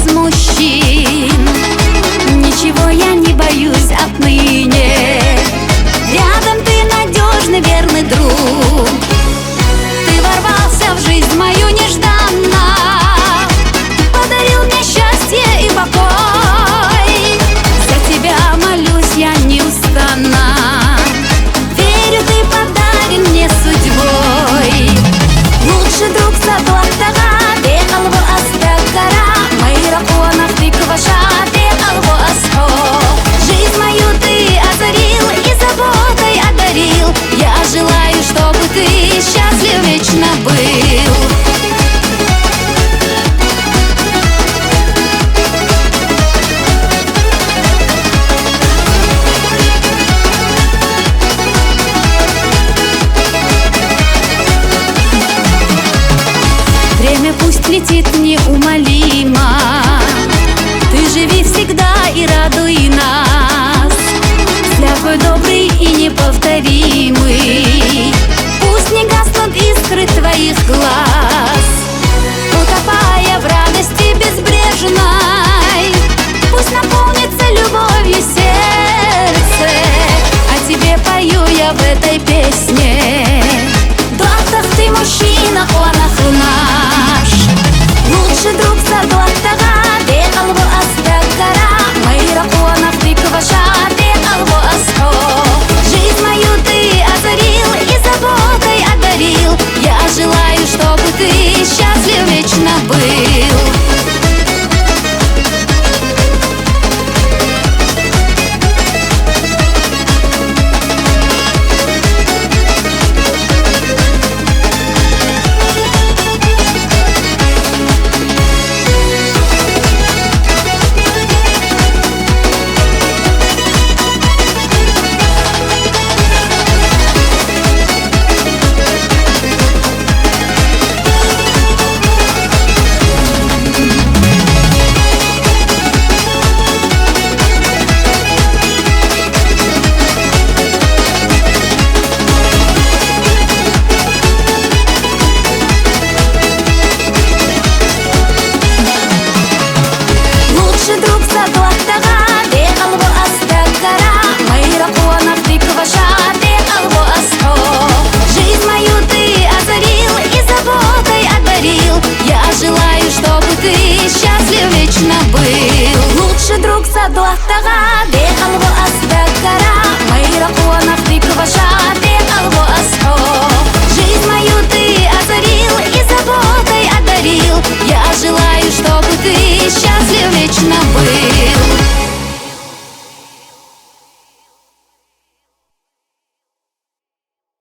мужчин. Ничего я не боюсь отныне. Рядом ты надежный, верный друг. Ты ворвался в жизнь мою нежданно, подарил мне счастье и покой. За тебя молюсь я неустанно. Верю, ты подарен мне судьбой. Лучший друг садлаттага, бегалбу астагара, майракуанах ты кваша, бегалбу асхо. Жизнь мою ты озарил и заботой одарил. Я желаю, чтобы ты счастлив вечно был. Время пусть летит неумолимо, ты живи всегда и радуй нас. Святой, добрый и неповторимый, пусть не гаснут искры твоих глаз. Утопая в радости безбрежной, пусть наполнится любовью сердце. О тебе пою я в этой песне. Доктор, ты мужчина, планах наш. Лучший друг садлаттага, бегалбу астагара, майракуанах ты кваша, бегалбу асхо. Жизнь мою ты озарил и заботой одарил. Я желаю, чтобы ты счастлив вечно был. Друг садлаттага, бегалбу астагара, майракуанах ты кваша, бегалбу асхо. Жизнь мою ты озарил и заботой одарил. Я желаю, чтобы ты счастлив вечно был. Лучший друг садлаттага, бегалбу астагара, майракуанах ты кваша, бегалбу асхо. Жизнь мою ты озарил и заботой одарил. Я желаю, чтобы ты счастлив вечно был.